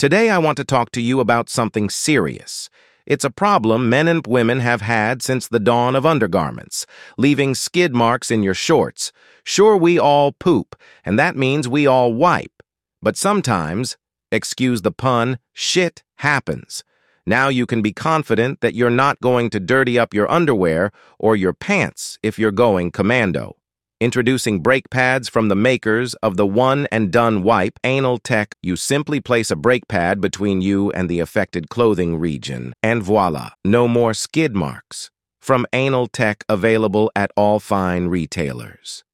Today I want to talk to you about something serious. It's a problem men and women have had since the dawn of undergarments, leaving skid marks in your shorts. Sure, we all poop, and that means we all wipe. But sometimes, excuse the pun, shit happens. Now you can be confident that you're not going to dirty up your underwear or your pants if you're going commando. Introducing brake pads from the makers of the One and Done Wipe, Anal Tech. You simply place a brake pad between you and the affected clothing region, and voila, no more skid marks. From Anal Tech, available at all fine retailers.